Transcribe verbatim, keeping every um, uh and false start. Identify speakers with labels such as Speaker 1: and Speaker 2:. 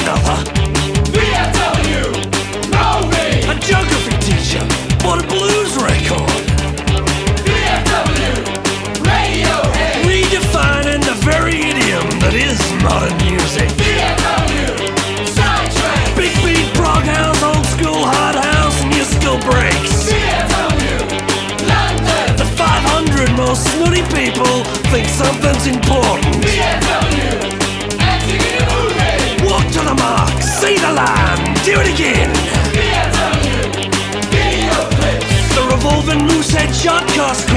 Speaker 1: another.
Speaker 2: V F W, movie.
Speaker 1: A geography teacher bought a blues record.
Speaker 2: V F W, Radiohead.
Speaker 1: Redefining the very idiom that is modern music.
Speaker 2: V F W, Sidetrack.
Speaker 1: Big beat, prog house, old school hard house, and your skill breaks.
Speaker 2: V F W, London.
Speaker 1: The five hundred most snooty people think something's important.
Speaker 2: V F W, acting in a movie.
Speaker 1: Walk to the mark, see the line, do it again.
Speaker 2: V F W, video clips.
Speaker 1: The revolving moose head shot cost